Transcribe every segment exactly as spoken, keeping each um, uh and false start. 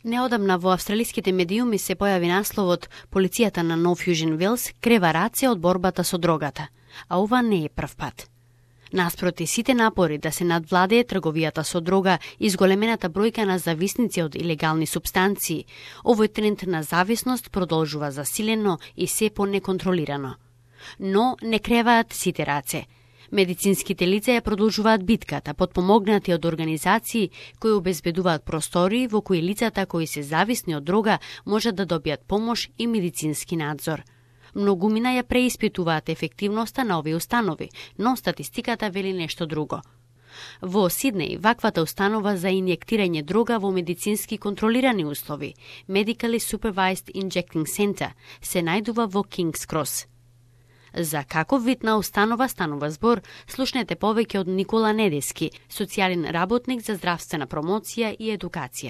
Неодамна во австралиските медиуми се појави насловот "Полицијата на Нов Јужен Велс крева рација од борбата со дрогата", а ова не е прв пат. Наспроти сите напори да се надвладее трговијата со дрога и зголемената бројка на зависници од илегални супстанции, овој тренд на зависност продолжува засилено и се понеконтролирано. Но не креваат сите раце. Медицинските лица ја продолжуваат битката, потпомогнати од организации кои обезбедуваат простории во кои лицата кои се зависни од дрога можат да добијат помош и медицински надзор. Многумина ја преиспитуваат ефективноста на овие установи, но статистиката вели нешто друго. Во Сиднеј, ваквата установа за инјектирање дрога во медицински контролирани услови, Medically Supervised Injecting Center, се најдува во Кингс Крос. За каков вид на установа станува збор, слушнете повеќе од Никола Недески, социјален работник за здравствена промоција и едукација.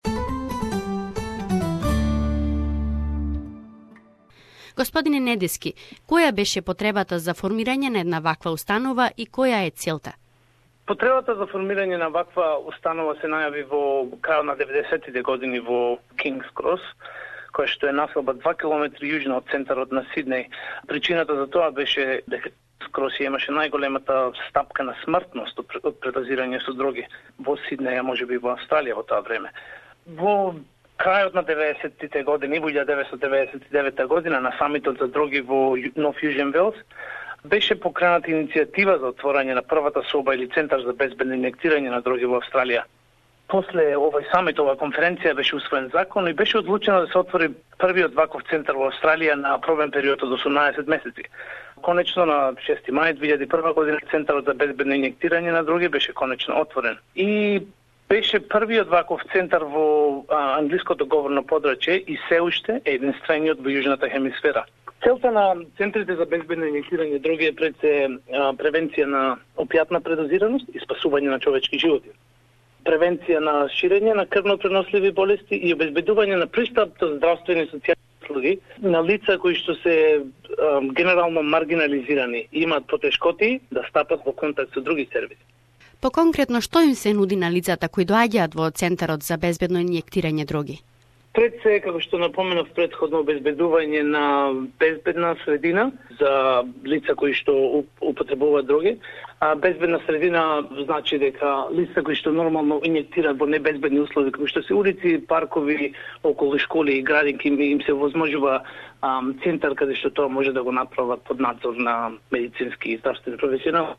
Господине Недески, која беше потребата за формирање на една ваква установа и која е целта? Потребата за формирање на ваква установа се најави во крајот на деветдесеттите години во Кингс Крос, која што е населба два километри јужно од центарот на Сиднеј. Причината за тоа беше дека Крос имаше најголемата стапка на смртност од предозирање со дроги во Сиднеј, а можеби во Австралија во тоа време. Во крајот на деветдесеттите години, во илјада деветстотини деветдесет и девета година, на самитот за дроги во Нов Јужен Велс, беше покрената иницијатива за отворање на првата соба или центар за безбедно инјектирање на дроги во Австралија. После овој самит, оваа конференција беше усвоен закон и беше одлучено да се отвори првиот ваков центар во Австралија на пробен период од осумнаесет месеци. Конечно на шести мај две илјади и прва година центарот за безбедно инјектирање на дроги беше конечно отворен. И беше првиот ваков центар во а, англиското говорно подрачје и се уште е единствениот во јужната хемисфера. Целта на центрите за безбедно инјектирање дроги е пред се а, превенција на опијатна предозираност и спасување на човечки животи. Превенција на ширење на крвно преносливи болести и обезбедување на пристап до здравствени и социјални услуги на лица кои што се а, генерално маргинализирани и имаат потешкоти да стапат во контакт со други сервиси. Поконкретно, што им се нуди на лицата кои доаѓаат во Центарот за безбедно инјектирање дроги? Пред се, како што напоменав предходно, обезбедување на безбедна средина за лица кои што употребуваат дроги. А безбедна средина значи дека лица кои што нормално инјектираат во небезбедни услови, како што се улици, паркови, околу школи и градинки, им се возможува ам, центар каде што тоа може да го направат под надзор на медицински и здравствени професионали.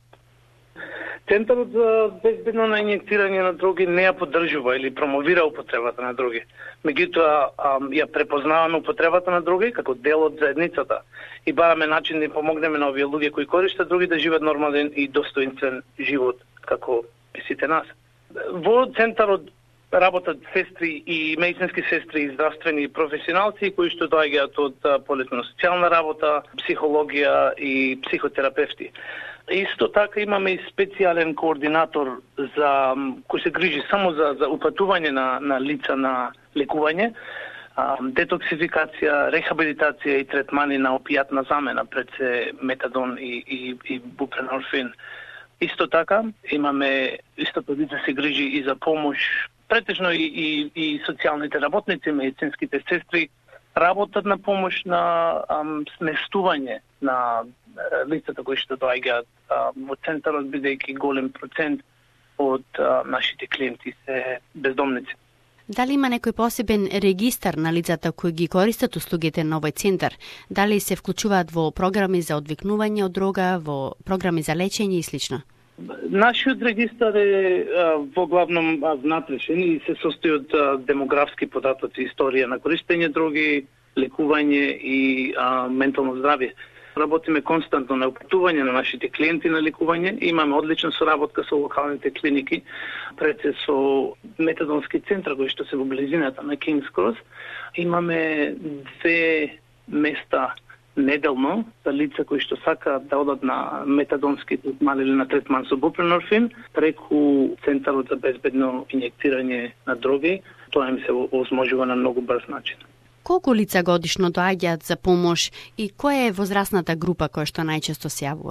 Центарот за безбедно на инјектирање на дроги не ја поддржува или промовира употребата на дроги. Меѓутоа, ја препознаваме употребата на дроги како дел од заедницата и бараме начин да им помогнеме на овие луѓе кои користат дроги да живеат нормален и достоинствен живот како сите нас. Во центарот работат сестри и медицински сестри и здравствени професионалци кои што доаѓаат од полето на социјална работа, психологија и психотерапевти. Исто така имаме и специјален координатор за кој се грижи само за за упатување на на лица на лекување, детоксификација, рехабилитација и третмани на опијатна замена, пред се метадон и и и бупренорфин. Исто така имаме истото лице се грижи и за помош, претежно и и и социјалните работници, медицинските сестри работат на помош на ам, сместување на лицата кои што доаѓаат во центарот, бидејќи голем процент од а, нашите клиенти се бездомници. Дали има некој посебен регистар на лицата кои ги користат услугите на овој центар? Дали се вклучуваат во програми за одвикнување од дрога, во програми за лечење и слично? Нашиот регистар е а, во главном а, внатрешен и се состои од а, демографски податоци, историја на користење дроги, лекување и а, ментално здравје. Работиме константно на упатување на нашите клиенти на лекување. Имаме одлична соработка со локалните клиники, пред се со метадонски центар кои што се во близината на Кингс Крос. Имаме две места неделно за лица кои што сакаат да одат на метадонски третман или на третман со бупренорфин преку Центарот за безбедно инјектирање на дроги. Тоа им се овозможува на многу брз начин. Колку лица годишно доаѓаат за помош и која е возрастната група која што најчесто се јавува?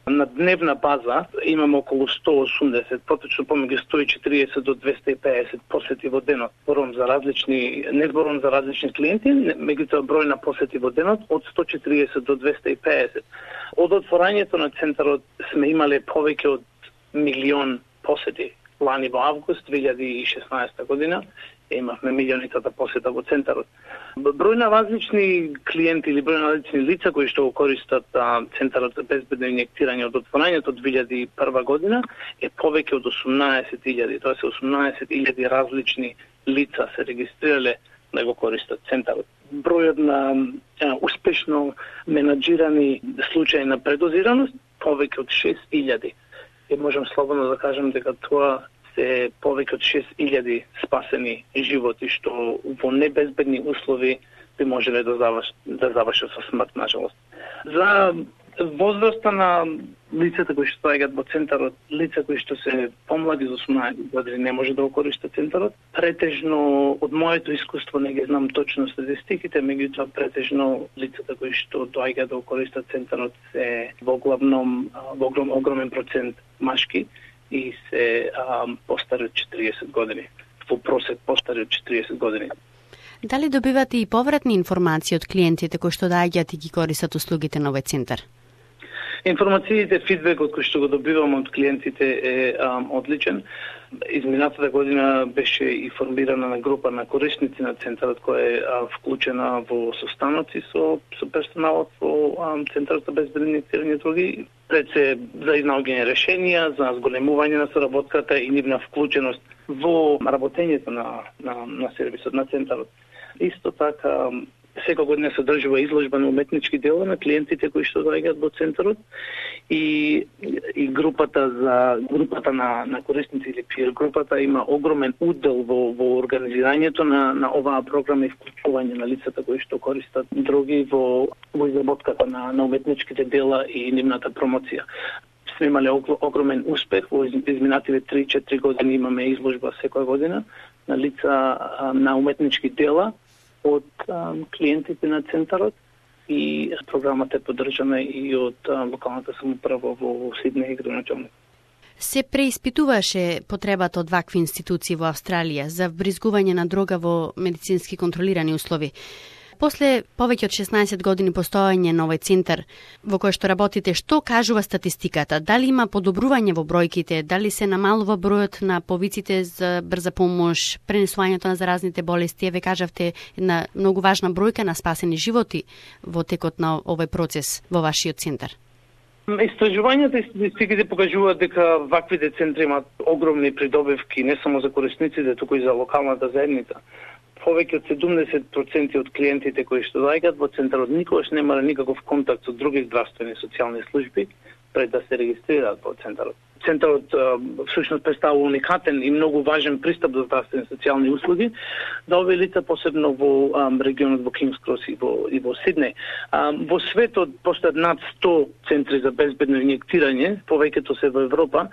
На дневна база имаме околу сто и осумдесет, поточно помеѓу сто и четириесет до двесте и педесет посети во денот. Зборувам за различни, не зборувам за различни клиенти, меѓутоа број на посети во денот од сто и четириесет до двесте и педесет. Од отворањето на центарот сме имале повеќе од милион посети. Лани во август две илјади и шеснаесета година имавме милионитата посета во центарот. Број на различни клиенти или број на различни лица кои што го користат а, центарот за безбедно инјектирање од отворањето од две илјади и прва година е повеќе од осумнаесет илјади. Тоа се осумнаесет илјади различни лица се регистрирале да го користат центарот. Бројот на а, успешно менаџирани случаи на предозираност повеќе од шест илјади. И можам слободно да кажам дека тоа се повеќе од шест илјади спасени животи што во небезбедни услови би можеле да завршат да завршат со смрт, нажалост. За возраста на лицата кои што доаѓаат во центарот, лица кои што се помлади од осумнаесет години не може да го користат центарот. Претежно од моето искуство не ги знам точно статистиките, меѓутоа претежно лицата кои што доаѓаат да го користат центарот се во главном во огром, огромен процент машки и се а, постари од четириесет години. Во просек постари од четириесет години. Дали добивате и повратни информации од клиентите кои што доаѓаат и ги користат услугите на овој центар? Информациите, фидбекот кој што го добивам од клиентите е а, одличен. Изминатата година беше и формирана на група на корисници на центарот која е а, вклучена во состаноци со, со персоналот во а, центарот за безбедно инјектирање други. Пред се за изнаоѓање решенија, за зголемување на соработката и нивна вклученост во работењето на, на, на сервисот на центарот. Исто така, секоја година се одржува изложба на уметнички дела на клиентите кои што доаѓаат во центарот и и групата за групата на на корисници или peer групата има огромен удел во во организирањето на на оваа програма и вклучување на лицата кои што користат други во во изработката на на уметничките дела и нивната промоција. Сме имале огромен успех во изминативе три-четири години, имаме изложба секоја година на лица на уметнички дела од а, клиентите на центарот и програмата е поддржана и од а, локалната самоуправа во Сиднеј и градоначалник. Се преиспитуваше потребата од вакви институции во Австралија за вбризгување на дрога во медицински контролирани услови. После повеќе од шеснаесет години постоење на овој центар во кој што работите, што кажува статистиката? Дали има подобрување во бројките? Дали се намалува бројот на повиците за брза помош, пренесувањето на заразните болести? Еве кажавте една многу важна бројка на спасени животи во текот на овој процес во вашиот центар. Истражувањата и статистиките покажуваат дека ваквите центри имаат огромни придобивки не само за корисниците, туку и за локалната заедница. Повеќе од седумдесет проценти од клиентите кои што доаѓаат во центарот никогаш немале никаков контакт со други здравствени и социјални служби пред да се регистрираат во центарот. Центарот всушност представува уникатен и многу важен пристап до здравствени и социјални услуги за овие лица, посебно во ам, регионот во Кингс Крос и во, и во Сиднеј. Ам, во светот постојат над сто центри за безбедно инјектирање, повеќето се во Европа,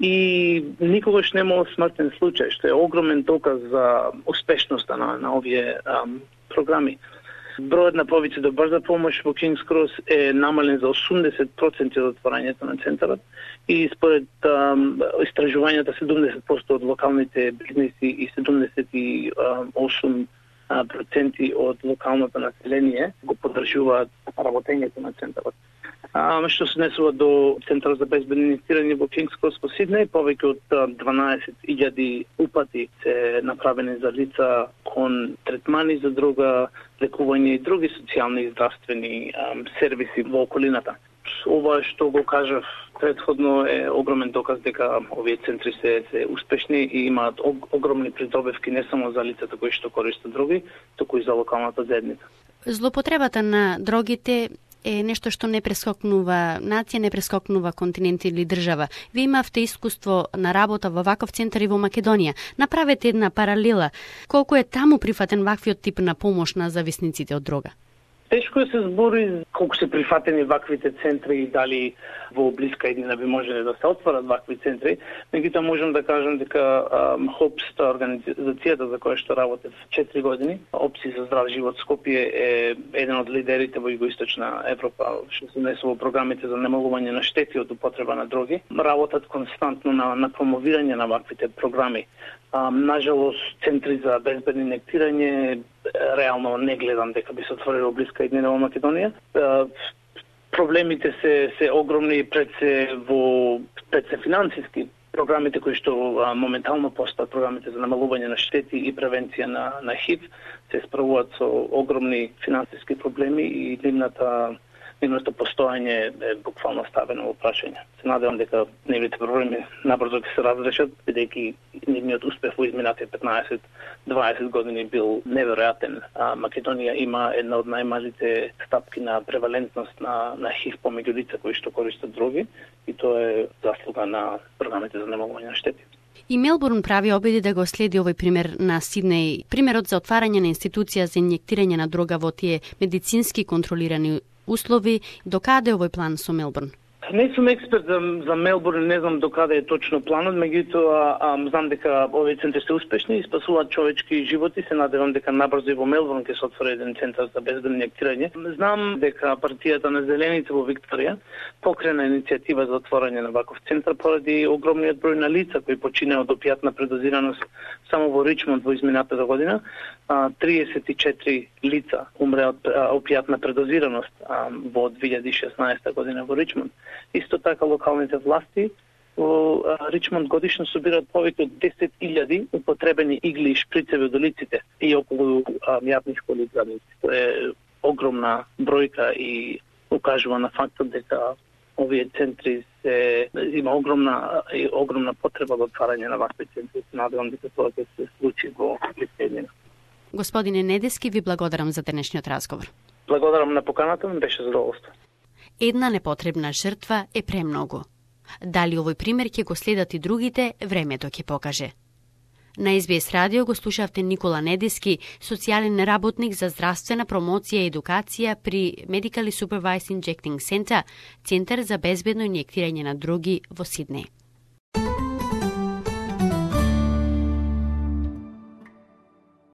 и никогаш немало смртен случај, што е огромен доказ за успешноста на, на овие ам, програми. Бројот на повици до брза помош во Кингс Крос е намален за осумдесет проценти од отворањето на центарот и според ам, истражувањата седумдесет проценти од локалните бизнеси и седумдесет и осум проценти од локалното население го поддржуваат работењето на центарот. А, што се однесува до Центарот за безбедно инјектирање во Кингс Крос во Сиднеј, повеќе од дванаесет илјади упати се направени за лица кон третмани за друга, лекување и други социјални и здравствени ам, сервиси во околината. Ова што го кажав претходно е огромен доказ дека овие центри се, се успешни и имаат огромни придобивки не само за лицата кои што користат други, туку и за локалната заедница. Злопотребата на дрогите е нешто што не прескокнува нација, не прескокнува континент или држава. Вие имавте искуство на работа во ваков центар и во Македонија. Направете една паралела. Колку е таму прифатен ваквиот тип на помош на зависниците од дрога? Тешко е се збори колку се прифатени ваквите центри и дали во блиска иднина би можеле да се отворат вакви центри. Меѓутоа можам да кажам дека ХОПС, организацијата за која што работев четири години, Опции за здрав живот Скопје е еден од лидерите во Југоисточна Европа што се внесува во програмите за намалување на штети од употреба на дроги. Работат константно на, на промовирање на ваквите програми. А, нажалост, центри за безбедно инектирање реално не гледам дека би се отворило во блиска иднина во Македонија. А, проблемите се се огромни пред се во пред се финансиски. Програмите кои што а, моментално постојат, програмите за намалување на штети и превенција на на ХИВ се справуваат со огромни финансиски проблеми и нивната нивното постојање е буквално ставено во прашање. Се надевам дека нивните проблеми набрзо ќе се разрешат, бидејќи нивниот успех во изминатите петнаесет до дваесет години бил неверојатен. А Македонија има една од најмалите стапки на превалентност на на ХИВ помеѓу лица кои што користат дроги и тоа е заслуга на програмите за намалување на штети. И Мелбурн прави обиди да го следи овој пример на Сиднеј, примерот за отварање на институција за инјектирање на дрога во тие медицински контролирани услови. Докаде овој план со Мелбурн? Не сум експерт за, за Мелбурн, не знам докаде е точно планот, меѓутоа знам дека овие центри се успешни и спасуваат човечки животи. Се надевам дека набрзо и во Мелбурн ќе се отвори еден центар за безбедно инјектирање. Знам дека партијата на Зелените во Викторија покрена иницијатива за отворање на ваков центар поради огромниот број на лица кои починаа од опијатна предозираност само во Ричмонд во изминатата година. триесет и четири лица умреа од опијатна предозираност во две илјади и шеснаесета година во Ричмонд. Исто така локалните власти во Ричмонд годишно собираат повеќе од десет илјади употребени игли и шприцеви од улиците и околу јавни школи и градинци. Тоа е огромна бројка и укажува на фактот дека овие центри се има огромна и огромна потреба за отварање на вакви центри. Надевам дека тоа ќе се случи во блискина. Господине Недески, ви благодарам за денешниот разговор. Благодарам на поканата, ми беше задоволство. Една непотребна жртва е премногу. Дали овој пример ќе го следат и другите, времето ќе покаже. На Ес Би Ес радио го слушавте Никола Недески, социјален работник за здравствена промоција и едукација при Medically Supervised Injecting Center, центар за безбедно инјектирање на дроги во Сиднеј.